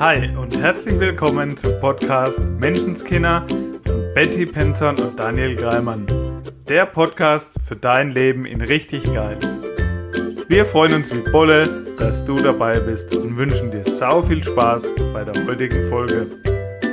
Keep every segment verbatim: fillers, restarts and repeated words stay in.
Hi und herzlich willkommen zum Podcast Menschenskinder von Betty Penton und Daniel Greimann. Der Podcast für dein Leben in richtig geil. Wir freuen uns wie Bolle, dass du dabei bist und wünschen dir sau viel Spaß bei der heutigen Folge.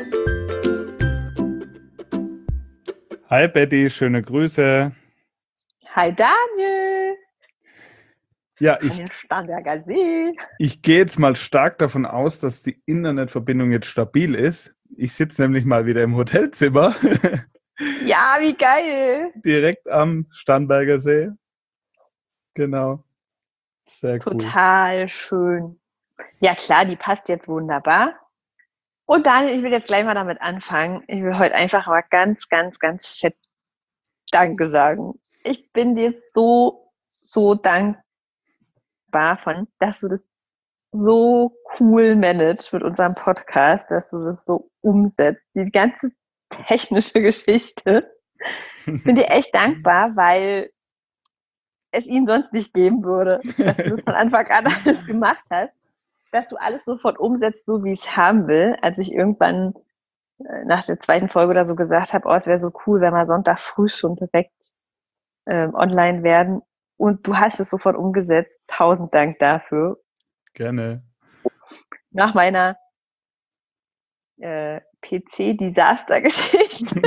Hi Betty, schöne Grüße. Hi Daniel. Ja, ich, Daniel Starnberger See. ich gehe jetzt mal stark davon aus, dass die Internetverbindung jetzt stabil ist. Ich sitze nämlich mal wieder im Hotelzimmer. Ja, wie geil. Direkt am Starnberger See. Genau. Sehr cool. Total schön. Ja klar, die passt jetzt wunderbar. Und Daniel, ich will jetzt gleich mal damit anfangen. Ich will heute einfach mal ganz, ganz, ganz fett Danke sagen. Ich bin dir so, so dankbar von, dass du das so cool managst mit unserem Podcast, dass du das so umsetzt. Die ganze technische Geschichte. Ich bin dir echt dankbar, weil es ihn sonst nicht geben würde, dass du das von Anfang an alles gemacht hast, dass du alles sofort umsetzt, so wie ich es haben will. Als ich irgendwann nach der zweiten Folge oder so gesagt habe, oh, es wäre so cool, wenn wir Sonntag früh schon direkt ähm, online werden. Und du hast es sofort umgesetzt. Tausend Dank dafür. Gerne. Nach meiner äh, P C-Desaster-Geschichte.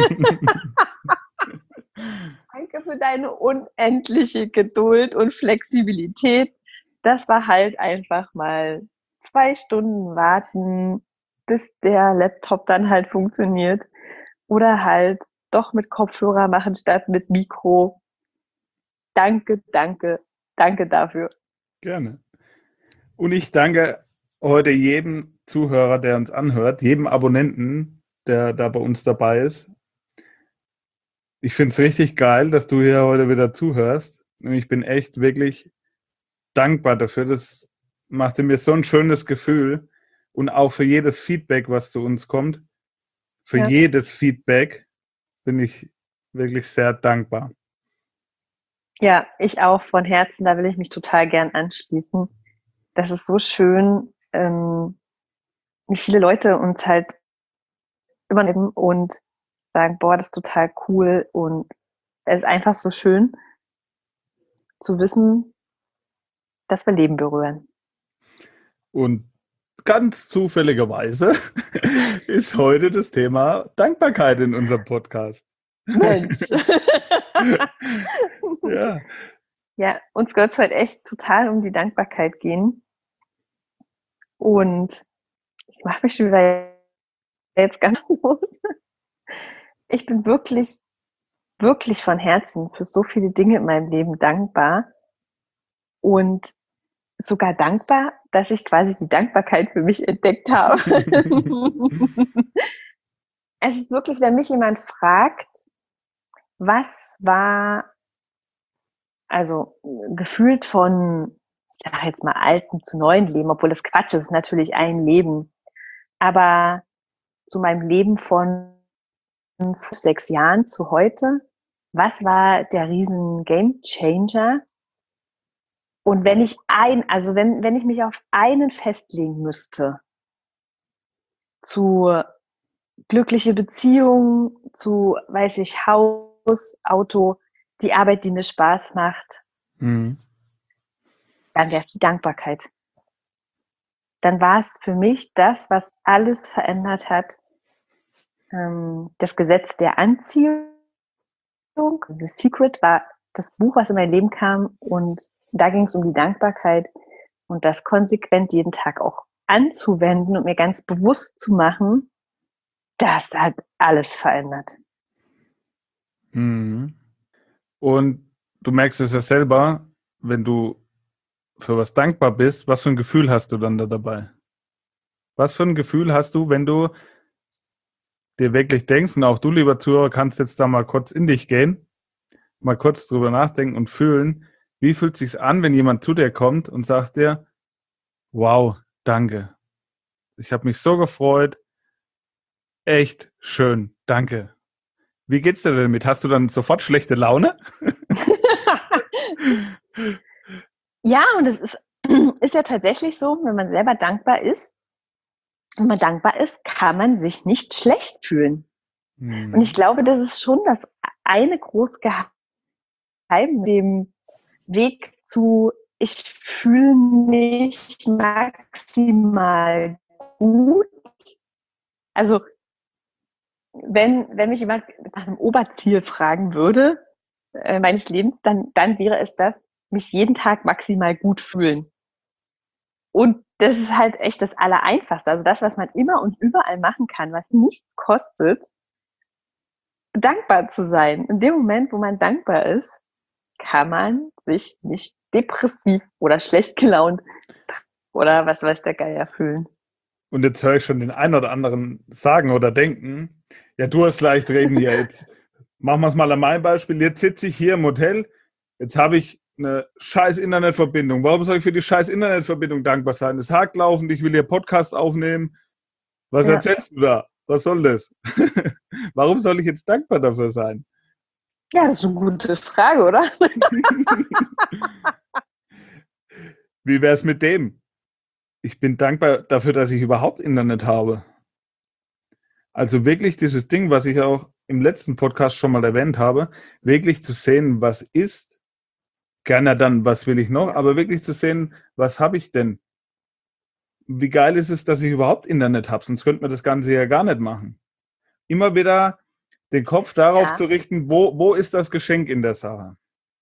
Danke für deine unendliche Geduld und Flexibilität. Das war halt einfach mal zwei Stunden warten, bis der Laptop dann halt funktioniert. Oder halt doch mit Kopfhörer machen statt mit Mikro. Danke, danke, danke dafür. Gerne. Und ich danke heute jedem Zuhörer, der uns anhört, jedem Abonnenten, der da bei uns dabei ist. Ich finde es richtig geil, dass du hier heute wieder zuhörst. Und ich bin echt wirklich dankbar dafür. Das machte mir so ein schönes Gefühl. Und auch für jedes Feedback, was zu uns kommt. Für Ja. jedes Feedback bin ich wirklich sehr dankbar. Ja, ich auch von Herzen. Da will ich mich total gern anschließen. Das ist so schön, ähm, wie viele Leute uns halt übernehmen und sagen, boah, das ist total cool. Und es ist einfach so schön zu wissen, dass wir Leben berühren. Und ganz zufälligerweise ist heute das Thema Dankbarkeit in unserem Podcast. Mensch. Ja. Ja, uns soll es heute echt total um die Dankbarkeit gehen. Und ich mache mich schon wieder jetzt ganz los. Ich bin wirklich, wirklich von Herzen für so viele Dinge in meinem Leben dankbar. Und sogar dankbar, dass ich quasi die Dankbarkeit für mich entdeckt habe. Es ist wirklich, wenn mich jemand fragt, was war, also gefühlt von, ich sage jetzt mal, alten zu neuen Leben, obwohl das Quatsch ist, natürlich ein Leben, aber zu meinem Leben von fünf, sechs Jahren zu heute, was war der riesen Gamechanger? Und wenn ich ein, also wenn, wenn ich mich auf einen festlegen müsste, zu glückliche Beziehungen, zu, weiß ich, Haus, Auto, die Arbeit, die mir Spaß macht, Mhm. dann wäre es die Dankbarkeit. Dann war es für mich das, was alles verändert hat. Ähm, das Gesetz der Anziehung, The Secret war das Buch, was in mein Leben kam, und da ging es um die Dankbarkeit und das konsequent jeden Tag auch anzuwenden und mir ganz bewusst zu machen, das hat alles verändert. Mhm. Und du merkst es ja selber, wenn du für was dankbar bist, was für ein Gefühl hast du dann da dabei? Was für ein Gefühl hast du, wenn du dir wirklich denkst, und auch du, lieber Zuhörer, kannst jetzt da mal kurz in dich gehen, mal kurz drüber nachdenken und fühlen, wie fühlt es sich an, wenn jemand zu dir kommt und sagt dir, wow, danke. Ich habe mich so gefreut. Echt schön, danke. Wie geht's dir damit? Hast du dann sofort schlechte Laune? Ja, und es ist, ist ja tatsächlich so, wenn man selber dankbar ist, wenn man dankbar ist, kann man sich nicht schlecht fühlen. Hm. Und ich glaube, das ist schon das eine große Geheimnis, dem Weg zu, ich fühle mich maximal gut. Also, wenn, wenn mich jemand nach einem Oberziel fragen würde, äh, meines Lebens, dann, dann wäre es das, mich jeden Tag maximal gut fühlen. Und das ist halt echt das Allereinfachste. Also das, was man immer und überall machen kann, was nichts kostet, dankbar zu sein. In dem Moment, wo man dankbar ist, kann man sich nicht depressiv oder schlecht gelaunt oder was weiß der Geier fühlen. Und jetzt höre ich schon den einen oder anderen sagen oder denken, ja, du hast leicht reden hier. Jetzt machen wir es mal an meinem Beispiel. Jetzt sitze ich hier im Hotel, jetzt habe ich eine scheiß Internetverbindung. Warum soll ich für die scheiß Internetverbindung dankbar sein? Es hakt laufend, ich will hier Podcast aufnehmen. Was Ja. erzählst du da? Was soll das? Warum soll ich jetzt dankbar dafür sein? Ja, das ist eine gute Frage, oder? Wie wäre es mit dem? Ich bin dankbar dafür, dass ich überhaupt Internet habe. Also wirklich dieses Ding, was ich auch im letzten Podcast schon mal erwähnt habe, wirklich zu sehen, was ist, gerne dann, was will ich noch, aber wirklich zu sehen, was habe ich denn? Wie geil ist es, dass ich überhaupt Internet habe, sonst könnte man das Ganze ja gar nicht machen. Immer wieder den Kopf darauf Ja. zu richten, wo, wo ist das Geschenk in der Sache?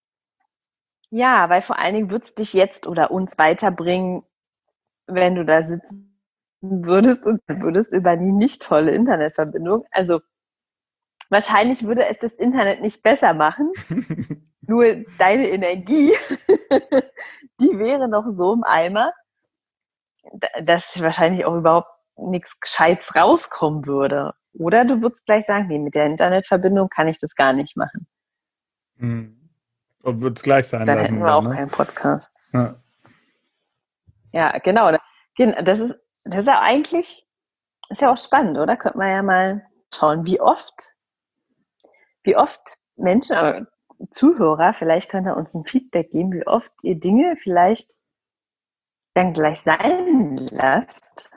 Ja, weil vor allen Dingen wird es dich jetzt oder uns weiterbringen, wenn du da sitzen würdest und würdest über die nicht tolle Internetverbindung. Also wahrscheinlich würde es das Internet nicht besser machen, nur deine Energie, die wäre noch so im Eimer, dass wahrscheinlich auch überhaupt nichts Gescheites rauskommen würde. Oder du würdest gleich sagen, nee, mit der Internetverbindung kann ich das gar nicht machen. Und würde es gleich sein Dann lassen. hätten wir dann, auch ne? keinen Podcast. Ja. Ja, genau. Das ist, das ist ja eigentlich, ist ja auch spannend, oder? Könnte man ja mal schauen, wie oft, wie oft Menschen, aber Zuhörer, vielleicht könnt ihr uns ein Feedback geben, wie oft ihr Dinge vielleicht dann gleich sein lasst,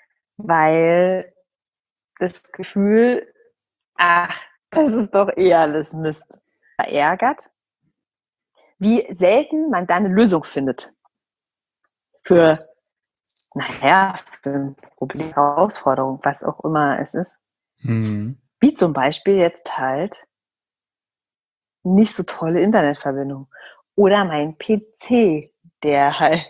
weil das Gefühl, ach, das ist doch eh alles Mist, verärgert, wie selten man da eine Lösung findet für, naja, für ein Problem, Herausforderung, was auch immer es ist. Mhm. Wie zum Beispiel jetzt halt nicht so tolle Internetverbindung oder mein P C, der halt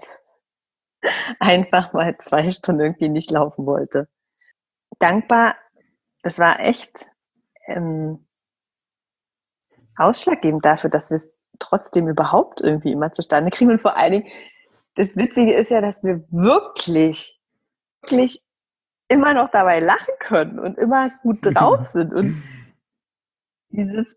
einfach mal zwei Stunden irgendwie nicht laufen wollte. Dankbar, das war echt ähm, ausschlaggebend dafür, dass wir es trotzdem überhaupt irgendwie immer zustande kriegen. Und vor allen Dingen, das Witzige ist ja, dass wir wirklich, wirklich immer noch dabei lachen können und immer gut drauf sind. Und dieses,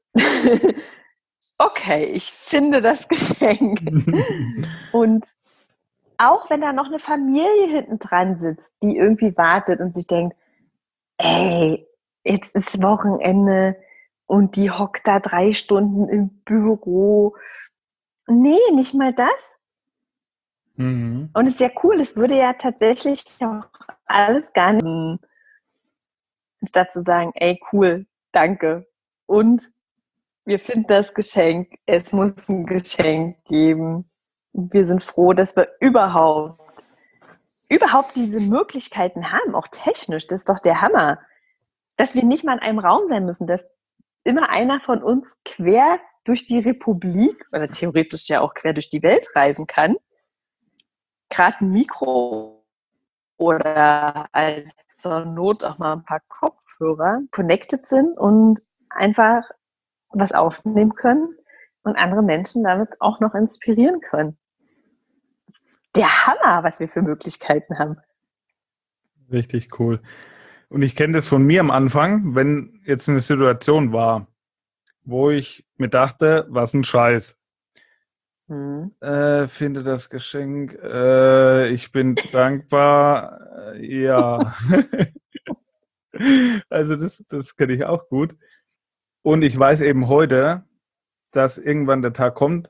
okay, ich finde das Geschenk. Und auch wenn da noch eine Familie hinten dran sitzt, die irgendwie wartet und sich denkt, ey, jetzt ist Wochenende und die hockt da drei Stunden im Büro. Nee, nicht mal das. Mhm. Und es ist ja cool, es würde ja tatsächlich auch alles gar nicht, anstatt zu sagen, ey, cool, danke. Und wir finden das Geschenk, es muss ein Geschenk geben. Wir sind froh, dass wir überhaupt, überhaupt diese Möglichkeiten haben, auch technisch. Das ist doch der Hammer. Dass wir nicht mal in einem Raum sein müssen, dass immer einer von uns quer durch die Republik oder theoretisch ja auch quer durch die Welt reisen kann. Gerade ein Mikro oder als zur Not auch mal ein paar Kopfhörer connected sind und einfach was aufnehmen können und andere Menschen damit auch noch inspirieren können. Der Hammer, was wir für Möglichkeiten haben. Richtig cool. Und ich kenne das von mir am Anfang, wenn jetzt eine Situation war, wo ich mir dachte, was ein Scheiß. Hm. Äh, finde das Geschenk, äh, ich bin dankbar, äh, ja. Also das, das kenne ich auch gut. Und ich weiß eben heute, dass irgendwann der Tag kommt,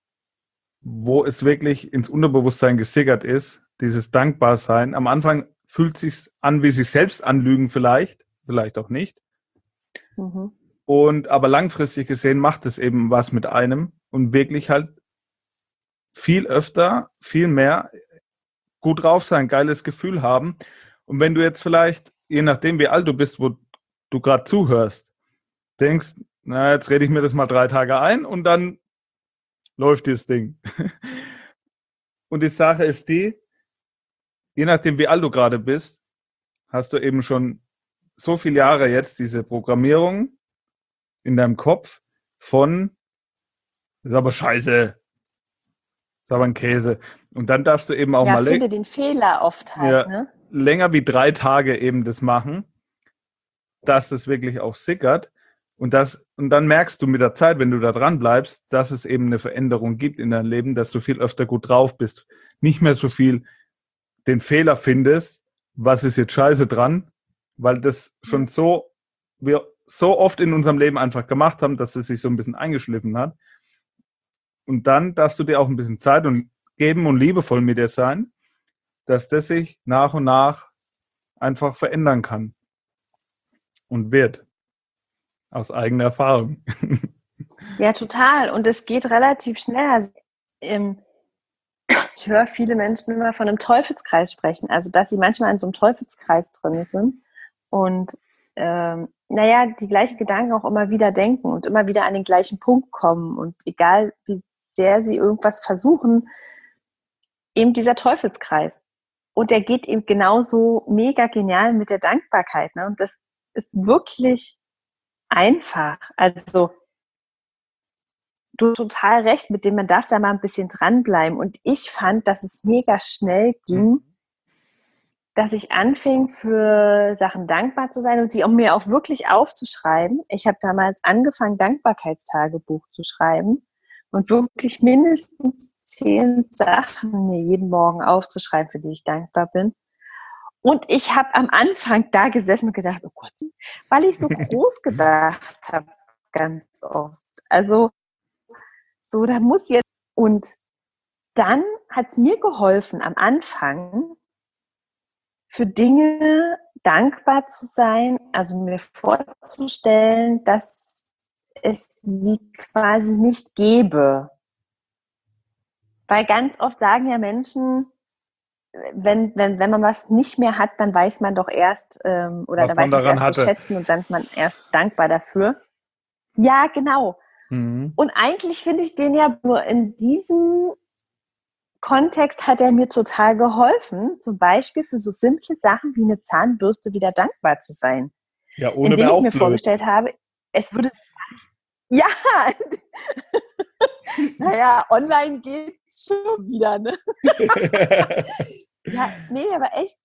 wo es wirklich ins Unterbewusstsein gesickert ist, dieses Dankbarsein. Am Anfang fühlt sich an wie sich selbst anlügen vielleicht, vielleicht auch nicht. Mhm. Und aber langfristig gesehen macht es eben was mit einem und wirklich halt viel öfter, viel mehr gut drauf sein, geiles Gefühl haben. Und wenn du jetzt vielleicht, je nachdem wie alt du bist, wo du gerade zuhörst, denkst, na, jetzt rede ich mir das mal drei Tage ein und dann läuft das Ding. Und die Sache ist die, je nachdem wie alt du gerade bist, hast du eben schon so viele Jahre jetzt diese Programmierung in deinem Kopf von, das ist aber scheiße, das ist aber ein Käse. Und dann darfst du eben auch Ja, mal finde den Fehler oft halt, ja, ne? länger wie drei Tage eben das machen, dass das wirklich auch sickert. Und, das, und dann merkst du mit der Zeit, wenn du da dran bleibst, dass es eben eine Veränderung gibt in deinem Leben, dass du viel öfter gut drauf bist. Nicht mehr so viel den Fehler findest, was ist jetzt scheiße dran, weil das schon so, wir so oft in unserem Leben einfach gemacht haben, dass es sich so ein bisschen eingeschliffen hat. Und dann darfst du dir auch ein bisschen Zeit und geben und liebevoll mit dir sein, dass das sich nach und nach einfach verändern kann und wird. Aus eigener Erfahrung. Ja, total. Und es geht relativ schnell. Also, ähm, ich höre viele Menschen immer von einem Teufelskreis sprechen, also dass sie manchmal in so einem Teufelskreis drin sind und ähm, naja, die gleichen Gedanken auch immer wieder denken und immer wieder an den gleichen Punkt kommen und egal wie sehr sie irgendwas versuchen, eben dieser Teufelskreis. Und der geht eben genauso mega genial mit der Dankbarkeit. Ne? Und das ist wirklich einfach. Also du hast total recht, mit dem man darf da mal ein bisschen dranbleiben. Und ich fand, dass es mega schnell ging, dass ich anfing, für Sachen dankbar zu sein und sie auch mir auch wirklich aufzuschreiben. Ich habe damals angefangen, Dankbarkeitstagebuch zu schreiben und wirklich mindestens zehn Sachen mir jeden Morgen aufzuschreiben, für die ich dankbar bin. Und ich habe am Anfang da gesessen und gedacht, oh Gott, weil ich so groß gedacht habe, ganz oft. Also so, da muss jetzt. Und dann hat es mir geholfen, am Anfang für Dinge dankbar zu sein, also mir vorzustellen, dass es sie quasi nicht gäbe. Weil ganz oft sagen ja Menschen, wenn, wenn, wenn man was nicht mehr hat, dann weiß man doch erst, ähm, oder Was dann man weiß man es daran erst zu hatte. schätzen und dann ist man erst dankbar dafür. Ja, genau. Mhm. Und eigentlich finde ich den ja nur in diesem Kontext hat er mir total geholfen, zum Beispiel für so simple Sachen wie eine Zahnbürste wieder dankbar zu sein. Ja, ohne Indem wäre ich auch mir blöd. vorgestellt habe, es würde ja, naja, online geht's schon wieder, ne? Ja, nee, aber echt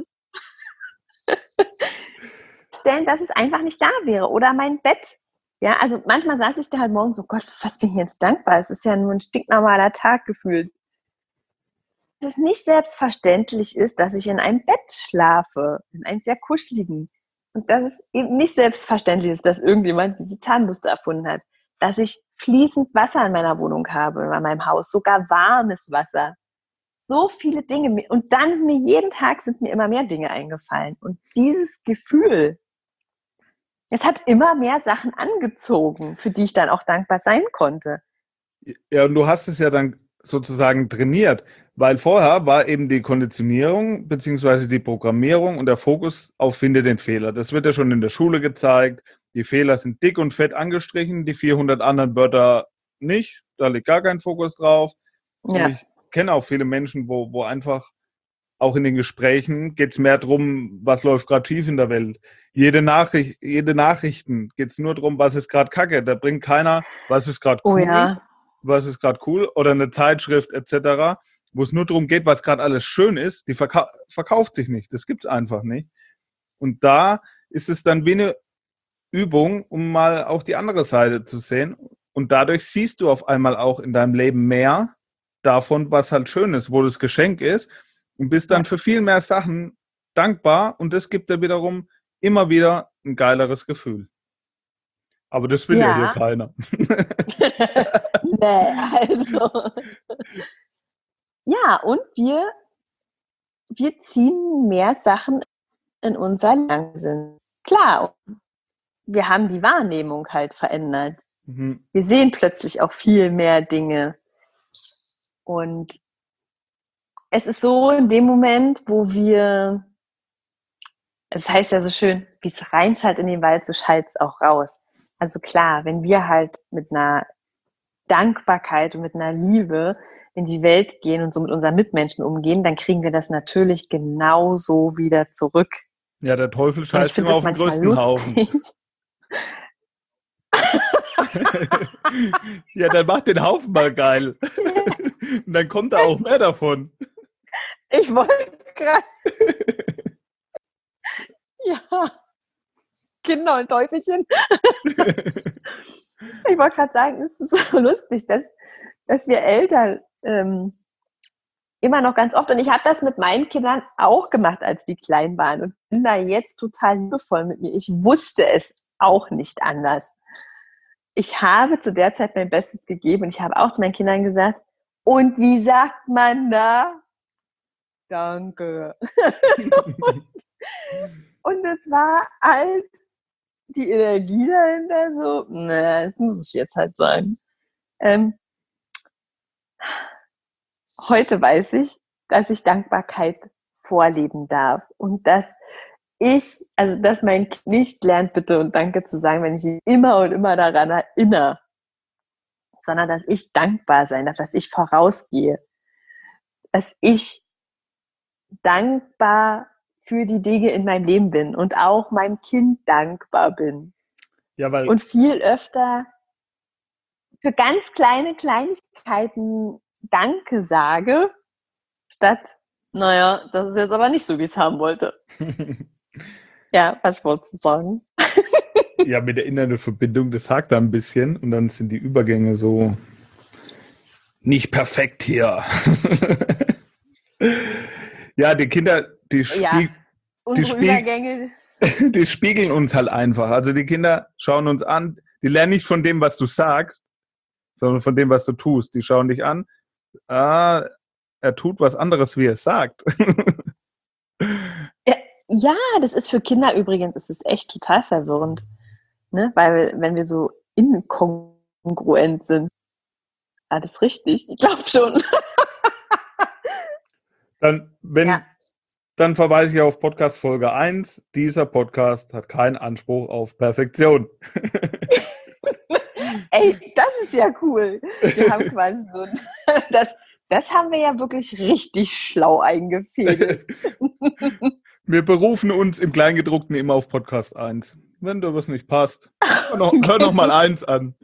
stellen, dass es einfach nicht da wäre. Oder mein Bett. Ja, also manchmal saß ich da halt morgens so, Gott, was bin ich jetzt dankbar? Es ist ja nur ein stinknormaler Tag gefühlt. Dass es nicht selbstverständlich ist, dass ich in einem Bett schlafe, in einem sehr kuscheligen. Und dass es eben nicht selbstverständlich ist, dass irgendjemand diese Zahnbürste erfunden hat. Dass ich fließend Wasser in meiner Wohnung habe, in meinem Haus, sogar warmes Wasser. So viele Dinge. Und dann sind mir jeden Tag sind mir immer mehr Dinge eingefallen. Und dieses Gefühl, es hat immer mehr Sachen angezogen, für die ich dann auch dankbar sein konnte. Ja, und du hast es ja dann sozusagen trainiert, weil vorher war eben die Konditionierung beziehungsweise die Programmierung und der Fokus auf finde den Fehler. Das wird ja schon in der Schule gezeigt. Die Fehler sind dick und fett angestrichen, die vierhundert anderen Wörter nicht. Da liegt gar kein Fokus drauf. Und Ja. ich kenne auch viele Menschen, wo, wo einfach auch in den Gesprächen geht es mehr darum, was läuft gerade schief in der Welt. Jede Nachricht, jede Nachrichten geht es nur darum, was ist gerade Kacke. Da bringt keiner, was ist gerade Oh cool, ja. was ist gerade cool oder eine Zeitschrift et cetera, wo es nur darum geht, was gerade alles schön ist, die verkau verkauft sich nicht. Das gibt es einfach nicht. Und da ist es dann wie eine Übung, um mal auch die andere Seite zu sehen. Und dadurch siehst du auf einmal auch in deinem Leben mehr davon, was halt schön ist, wo das Geschenk ist und bist dann Ja. für viel mehr Sachen dankbar und das gibt dir wiederum immer wieder ein geileres Gefühl. Aber das will ja, ja hier keiner. Nee, also. Ja, und wir wir ziehen mehr Sachen in unser Langsinn. Klar, wir haben die Wahrnehmung halt verändert. Mhm. Wir sehen plötzlich auch viel mehr Dinge. Und es ist so in dem Moment, wo wir, es heißt ja so schön, wie es reinschallt in den Wald, so schallt es auch raus. Also klar, wenn wir halt mit einer Dankbarkeit und mit einer Liebe in die Welt gehen und so mit unseren Mitmenschen umgehen, dann kriegen wir das natürlich genauso wieder zurück. Ja, der Teufel Und ich scheißt finde immer das auf den manchmal größten Haufen. lustig. Ja, dann mach den Haufen mal geil. Und dann kommt da auch mehr davon. Ich wollte gerade. Ja, genau, ein Teufelchen. Ich wollte gerade sagen, es ist so lustig, dass, dass wir Eltern ähm, immer noch ganz oft, und ich habe das mit meinen Kindern auch gemacht, als die klein waren, und bin da jetzt total liebevoll mit mir. Ich wusste es auch nicht anders. Ich habe zu der Zeit mein Bestes gegeben und ich habe auch zu meinen Kindern gesagt, und wie sagt man da? Danke. und, und es war halt die Energie dahinter so, na, das muss ich jetzt halt sagen. Ähm, heute weiß ich, dass ich Dankbarkeit vorleben darf und dass ich, also dass mein Kind nicht lernt, bitte und danke zu sagen, wenn ich ihn immer und immer daran erinnere, sondern dass ich dankbar sein darf, dass ich vorausgehe, dass ich dankbar für die Dinge in meinem Leben bin und auch meinem Kind dankbar bin. Ja, weil und viel öfter für ganz kleine Kleinigkeiten Danke sage, statt, naja, das ist jetzt aber nicht so, wie ich es haben wollte. Ja, was wolltest du sagen? Ja, mit der inneren Verbindung, das hakt da ein bisschen und dann sind die Übergänge so nicht perfekt hier. Ja, die Kinder, die, Ja, spieg unsere die, spieg Übergänge. die spiegeln uns halt einfach. Also die Kinder schauen uns an, die lernen nicht von dem, was du sagst, sondern von dem, was du tust. Die schauen dich an, ah, er tut was anderes, wie er es sagt. Ja, ja, das ist für Kinder übrigens, das ist echt total verwirrend. Ne? Weil wenn wir so inkongruent sind, ah, das ist richtig, ich glaube schon. Dann, wenn, Ja. dann verweise ich auf Podcast Folge eins. Dieser Podcast hat keinen Anspruch auf Perfektion. Ey, das ist ja cool. Wir haben quasi so, das, das haben wir ja wirklich richtig schlau eingefädelt. Wir berufen uns im Kleingedruckten immer auf Podcast eins. Wenn dir was nicht passt, hör noch, hör noch mal eins an.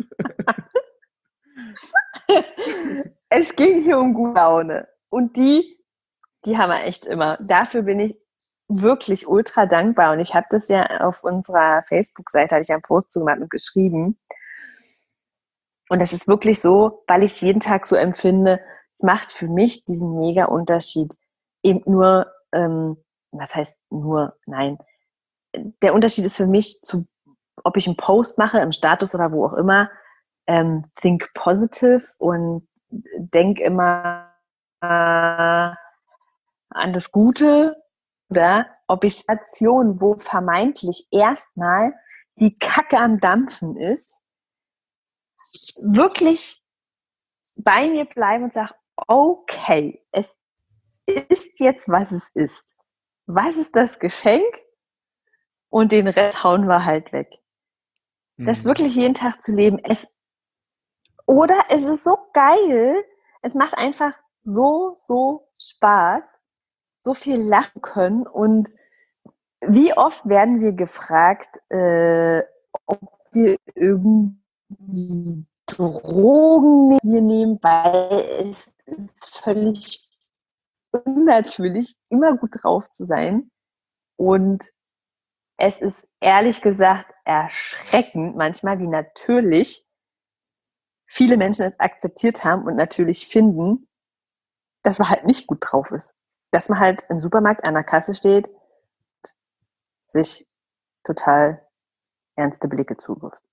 Es ging hier um gute Laune. Und die, die haben wir echt immer. Dafür bin ich wirklich ultra dankbar. Und ich habe das ja auf unserer Facebook-Seite, hatte ich einen Post zugemacht und geschrieben. Und das ist wirklich so, weil ich es jeden Tag so empfinde, es macht für mich diesen mega Unterschied. Eben nur, ähm, was heißt nur, nein. Der Unterschied ist für mich, zu, ob ich einen Post mache, im Status oder wo auch immer, ähm, think positive und denk immer äh, an das Gute, oder ob ich Situationen, wo vermeintlich erstmal die Kacke am Dampfen ist, wirklich bei mir bleiben und sage, okay, es ist jetzt, was es ist. Was ist das Geschenk? Und den Rest hauen wir halt weg. Mhm. Das wirklich jeden Tag zu leben. Es, oder es ist so geil. Es macht einfach so, so Spaß. So viel lachen können. Und wie oft werden wir gefragt, äh, ob wir irgendwie Drogen wir nehmen, weil es ist völlig unnatürlich, immer gut drauf zu sein. Und es ist ehrlich gesagt erschreckend manchmal, wie natürlich viele Menschen es akzeptiert haben und natürlich finden, dass man halt nicht gut drauf ist. Dass man halt im Supermarkt an der Kasse steht, sich total ernste Blicke zuwirft.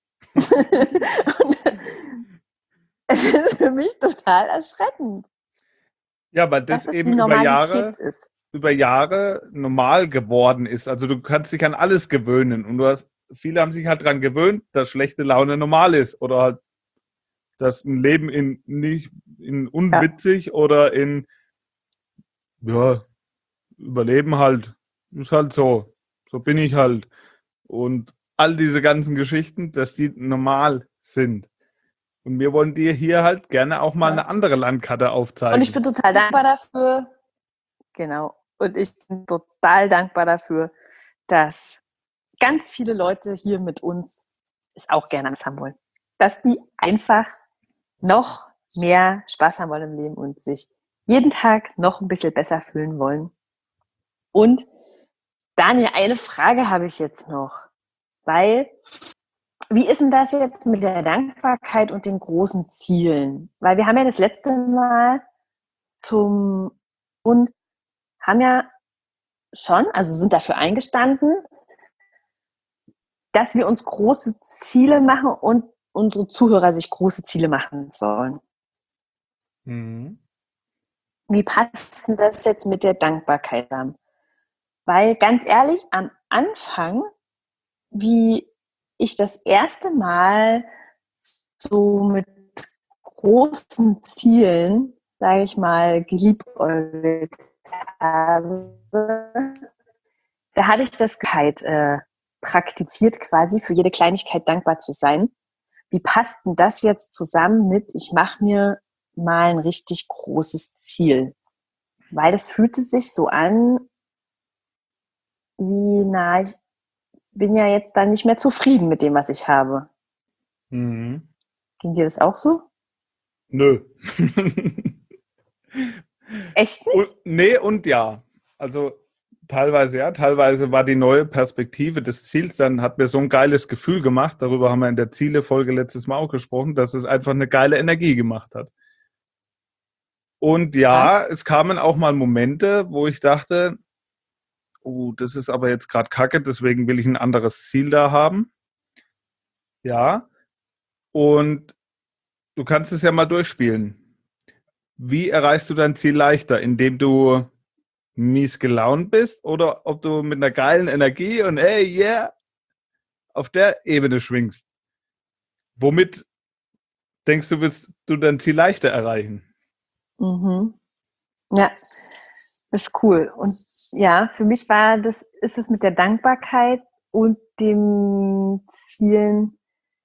Es ist für mich total erschreckend. Ja, weil das, das eben über Jahre, ist. über Jahre normal geworden ist. Also du kannst dich an alles gewöhnen und du hast, viele haben sich halt dran gewöhnt, dass schlechte Laune normal ist oder halt, dass ein Leben in nicht in Ja. unwitzig oder in ja, Überleben halt. Ist halt so. So bin ich halt. Und all diese ganzen Geschichten, dass die normal sind. Und wir wollen dir hier halt gerne auch mal Ja. eine andere Landkarte Und ich aufzeigen. bin total dankbar dafür. Genau. Und ich bin total dankbar dafür, dass ganz viele Leute hier mit uns es auch gerne anders haben wollen. Dass die einfach noch mehr Spaß haben wollen im Leben und sich jeden Tag noch ein bisschen besser fühlen wollen. Und Daniel, eine Frage habe ich jetzt noch. Weil, wie ist denn das jetzt mit der Dankbarkeit und den großen Zielen? Weil wir haben ja das letzte Mal zum und haben ja schon, also sind dafür eingestanden, dass wir uns große Ziele machen und unsere Zuhörer sich große Ziele machen sollen. Mhm. Wie passt denn das jetzt mit der Dankbarkeit zusammen? Weil ganz ehrlich, am Anfang, wie ich das erste Mal so mit großen Zielen, sage ich mal, geliebäugelt habe, da hatte ich das halt äh, praktiziert, quasi für jede Kleinigkeit dankbar zu sein. Wie passt denn das jetzt zusammen mit, ich mache mir mal ein richtig großes Ziel? Weil das fühlte sich so an, wie, na, ich bin ja jetzt dann nicht mehr zufrieden mit dem, was ich habe. Mhm. Ging dir das auch so? Nö. Echt nicht? Und, nee und ja. Also teilweise ja, teilweise war die neue Perspektive des Ziels, dann hat mir so ein geiles Gefühl gemacht, darüber haben wir in der Ziele-Folge letztes Mal auch gesprochen, dass es einfach eine geile Energie gemacht hat. Und ja, es kamen auch mal Momente, wo ich dachte, oh, das ist aber jetzt gerade Kacke, deswegen will ich ein anderes Ziel da haben. Ja, und du kannst es ja mal durchspielen. Wie erreichst du dein Ziel leichter? Indem du mies gelaunt bist oder ob du mit einer geilen Energie und hey, yeah, auf der Ebene schwingst? Womit denkst du, willst du dein Ziel leichter erreichen? Mhm. Ja, das ist cool. Und ja, für mich war das, ist es mit der Dankbarkeit und dem Zielen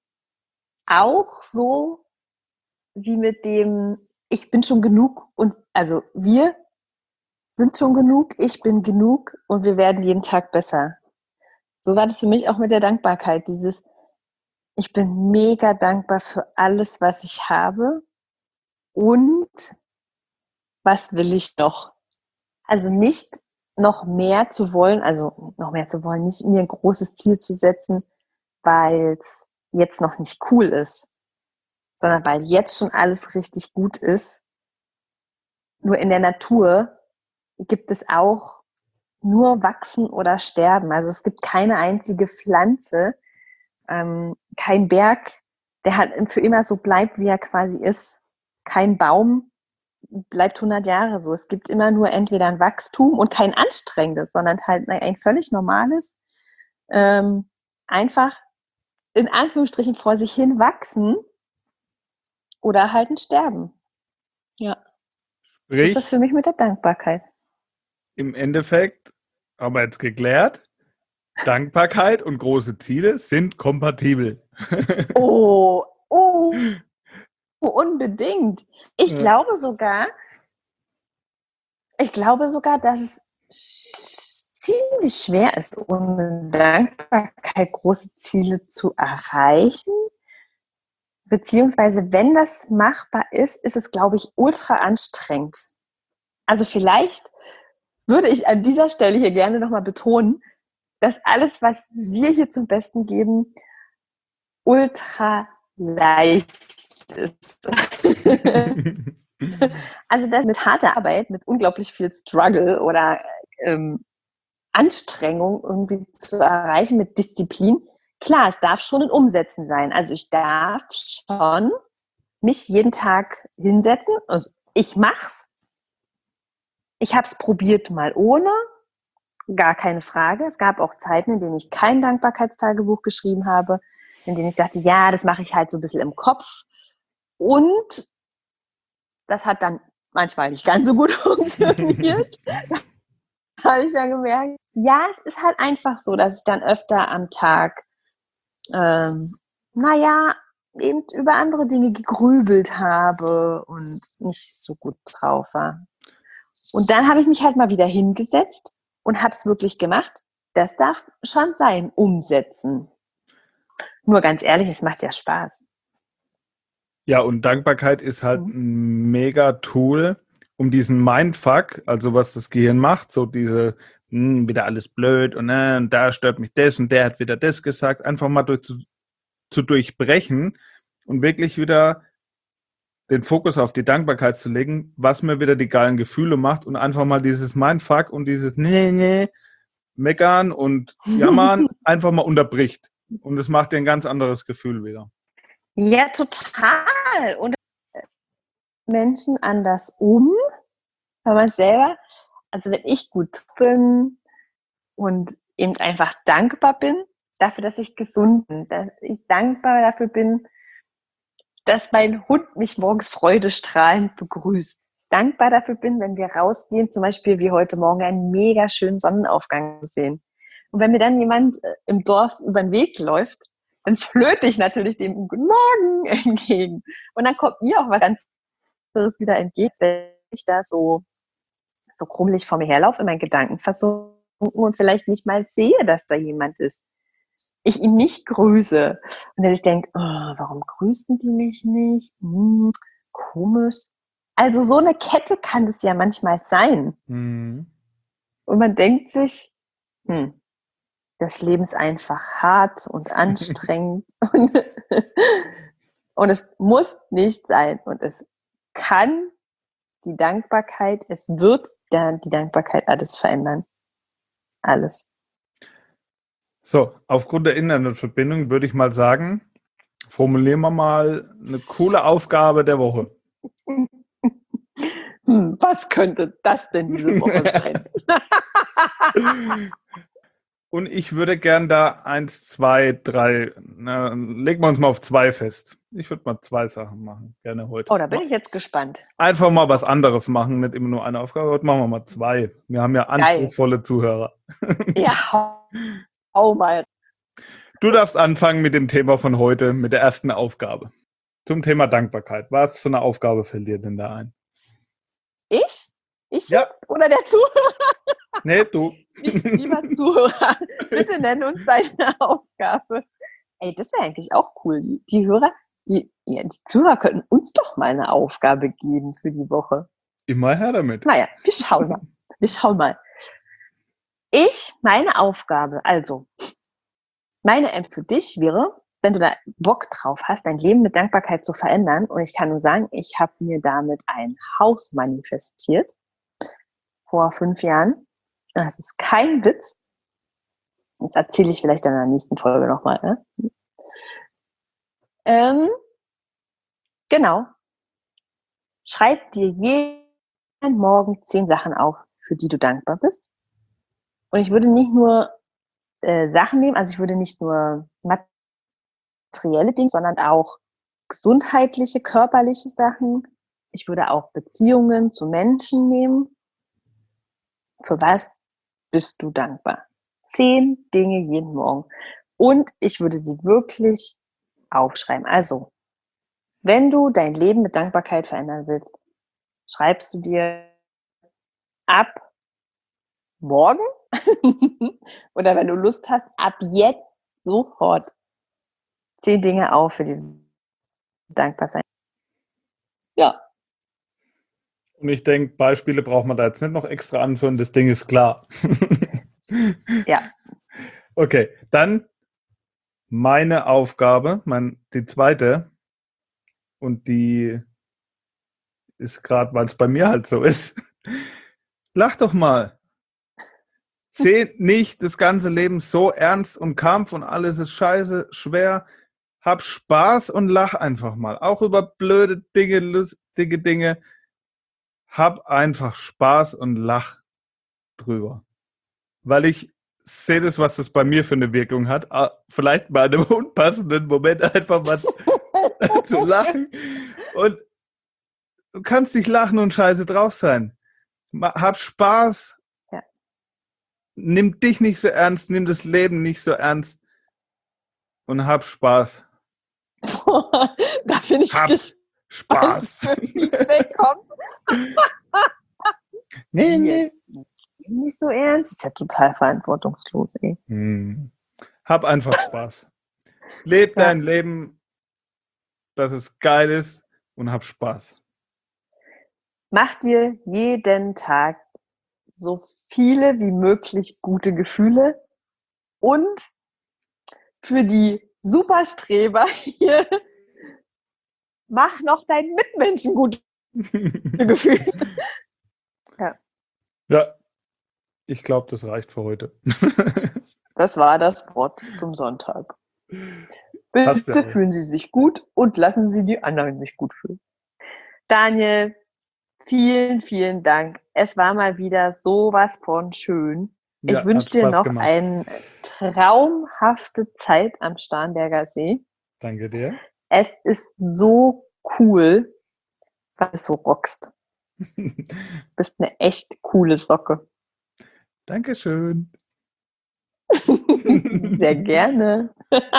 auch so wie mit dem, ich bin schon genug und also wir sind schon genug, ich bin genug und wir werden jeden Tag besser. So war das für mich auch mit der Dankbarkeit. Dieses, ich bin mega dankbar für alles, was ich habe und was will ich noch? Also nicht noch mehr zu wollen, also noch mehr zu wollen, nicht mir ein großes Ziel zu setzen, weil es jetzt noch nicht cool ist, sondern weil jetzt schon alles richtig gut ist. Nur in der Natur gibt es auch nur Wachsen oder Sterben. Also es gibt keine einzige Pflanze, ähm, kein Berg, der halt für immer so bleibt, wie er quasi ist. Kein Baum bleibt hundert Jahre so. Es gibt immer nur entweder ein Wachstum und kein anstrengendes, sondern halt ein völlig normales, ähm, einfach in Anführungsstrichen vor sich hin wachsen oder halt ein Sterben. Ja. So ist das für Sprich, mich mit der Dankbarkeit. im Endeffekt haben wir jetzt geklärt, Dankbarkeit und große Ziele sind kompatibel. Oh, oh, unbedingt. Ich Ja. glaube sogar, ich glaube sogar, dass es ziemlich schwer ist, ohne Dankbarkeit große Ziele zu erreichen. Beziehungsweise, wenn das machbar ist, ist es, glaube ich, ultra anstrengend. Also vielleicht würde ich an dieser Stelle hier gerne nochmal betonen, dass alles, was wir hier zum Besten geben, ultra leicht ist. Also das mit harter Arbeit, mit unglaublich viel Struggle oder ähm, Anstrengung irgendwie zu erreichen, mit Disziplin. Klar, es darf schon ein Umsetzen sein. Also ich darf schon mich jeden Tag hinsetzen. Also ich mach's. Ich habe es probiert mal ohne, gar keine Frage. Es gab auch Zeiten, in denen ich kein Dankbarkeitstagebuch geschrieben habe, in denen ich dachte, ja, das mache ich halt so ein bisschen im Kopf. Und das hat dann manchmal nicht ganz so gut funktioniert. Da habe ich dann gemerkt, ja, es ist halt einfach so, dass ich dann öfter am Tag, ähm, naja, eben über andere Dinge gegrübelt habe und nicht so gut drauf war. Und dann habe ich mich halt mal wieder hingesetzt und habe es wirklich gemacht. Das darf schon sein, umsetzen. Nur ganz ehrlich, es macht ja Spaß. Ja, und Dankbarkeit ist halt ein mega Tool, um diesen Mindfuck, also was das Gehirn macht, so diese, hm, wieder alles blöd und, äh, und da stört mich das und der hat wieder das gesagt, einfach mal durch, zu, zu durchbrechen und wirklich wieder den Fokus auf die Dankbarkeit zu legen, was mir wieder die geilen Gefühle macht und einfach mal dieses Mindfuck und dieses nee, nee, meckern und jammern einfach mal unterbricht. Und es macht dir ein ganz anderes Gefühl wieder. Ja, total. Und Menschen anders um, weil man selber, also wenn ich gut bin und eben einfach dankbar bin dafür, dass ich gesund bin, dass ich dankbar dafür bin, dass mein Hund mich morgens freudestrahlend begrüßt. Dankbar dafür bin, wenn wir rausgehen, zum Beispiel wie heute Morgen einen mega schönen Sonnenaufgang sehen. Und wenn mir dann jemand im Dorf über den Weg läuft, dann flöte ich natürlich dem Guten Morgen entgegen. Und dann kommt mir auch was ganz anderes wieder entgegen, wenn ich da so, so krummelig vor mir herlaufe, in meinen Gedanken versunken und vielleicht nicht mal sehe, dass da jemand ist. Ich ihn nicht grüße. Und er sich denkt, oh, warum grüßen die mich nicht? Hm, komisch. Also so eine Kette kann es ja manchmal sein. Mhm. Und man denkt sich, hm, das Leben ist einfach hart und anstrengend. und, und es muss nicht sein. Und es kann die Dankbarkeit, es wird dann die Dankbarkeit alles verändern. Alles. So, aufgrund der Internetverbindung würde ich mal sagen, formulieren wir mal eine coole Aufgabe der Woche. Hm, was könnte das denn diese Woche sein? Und ich würde gern da eins, zwei, drei, na, legen wir uns mal auf zwei fest. Ich würde mal zwei Sachen machen, gerne heute. Oh, da bin ich jetzt gespannt. Einfach mal was anderes machen, nicht immer nur eine Aufgabe. Heute machen wir mal zwei. Wir haben ja anspruchsvolle Geil. Zuhörer. Ja, hau, hau mal. Du darfst anfangen mit dem Thema von heute, mit der ersten Aufgabe. Zum Thema Dankbarkeit. Was für eine Aufgabe fällt dir denn da ein? Ich? Ich ja. jetzt? Oder der Zuhörer? Nee, du. Lieber Zuhörer, bitte nenn uns deine Aufgabe. Ey, das wäre eigentlich auch cool. Die, die Hörer, die, ja, die Zuhörer könnten uns doch mal eine Aufgabe geben für die Woche. Immer her damit. Naja, wir schauen mal. Wir schauen mal. Ich, meine Aufgabe, also, meine App für dich wäre, wenn du da Bock drauf hast, dein Leben mit Dankbarkeit zu verändern, und ich kann nur sagen, ich habe mir damit ein Haus manifestiert vor fünf Jahren. Das ist kein Witz. Das erzähle ich vielleicht in der nächsten Folge nochmal. Ne? Ähm, genau. Schreib dir jeden Morgen zehn Sachen auf, für die du dankbar bist. Und ich würde nicht nur äh, Sachen nehmen, also ich würde nicht nur materielle Dinge, sondern auch gesundheitliche, körperliche Sachen. Ich würde auch Beziehungen zu Menschen nehmen. Für was bist du dankbar? Zehn Dinge jeden Morgen. Und ich würde sie wirklich aufschreiben. Also, wenn du dein Leben mit Dankbarkeit verändern willst, schreibst du dir ab morgen oder wenn du Lust hast, ab jetzt sofort zehn Dinge auf, für die du dankbar sein. Ja. Und ich denke, Beispiele braucht man da jetzt nicht noch extra anführen, das Ding ist klar. Ja. Okay, dann meine Aufgabe, mein, die zweite, und die ist gerade, weil es bei mir halt so ist. Lach doch mal. Seh nicht das ganze Leben so ernst und Kampf und alles ist scheiße, schwer. Hab Spaß und lach einfach mal. Auch über blöde Dinge, lustige Dinge. hab einfach Spaß und lach drüber. Weil ich sehe das, was das bei mir für eine Wirkung hat. Vielleicht mal in einem unpassenden Moment einfach mal zu lachen. Und du kannst nicht lachen und scheiße drauf sein. Hab Spaß. Ja. Nimm dich nicht so ernst, nimm das Leben nicht so ernst und hab Spaß. Da finde ich hab gespannt, Spaß. Feedback kommt. nee, nee. Nicht so ernst. Ist ja total verantwortungslos, ey. Hm. Hab einfach Spaß. Leb Ja. dein Leben, dass es geil ist und hab Spaß. Mach dir jeden Tag so viele wie möglich gute Gefühle und für die Superstreber hier mach noch deinen Mitmenschen gute Gefühle. Ja. Ja, ich glaube, das reicht für heute. Das war das Wort zum Sonntag. Passt Bitte ja auch. fühlen Sie sich gut und lassen Sie die anderen sich gut fühlen. Daniel, vielen, vielen Dank. Es war mal wieder sowas von schön. Ja, Ich wünsche hat dir Spaß noch gemacht. eine traumhafte Zeit am Starnberger See. Danke dir. Es ist so cool, was du rockst. Du bist eine echt coole Socke. Dankeschön. Sehr gerne.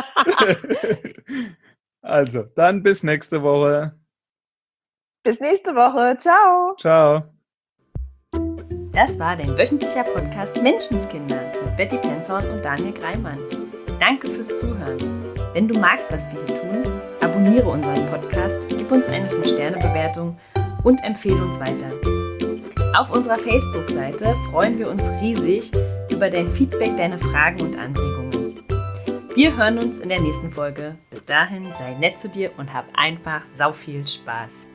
Also, dann bis nächste Woche. Bis nächste Woche. Ciao. Ciao. Das war dein wöchentlicher Podcast Menschenskinder mit Betty Penzorn und Daniel Greimann. Danke fürs Zuhören. Wenn du magst, was wir hier tun, abonniere unseren Podcast, gib uns eine fünf Sterne Bewertung und empfehle uns weiter. Auf unserer Facebook-Seite freuen wir uns riesig über dein Feedback, deine Fragen und Anregungen. Wir hören uns in der nächsten Folge. Bis dahin, sei nett zu dir und hab einfach sau viel Spaß.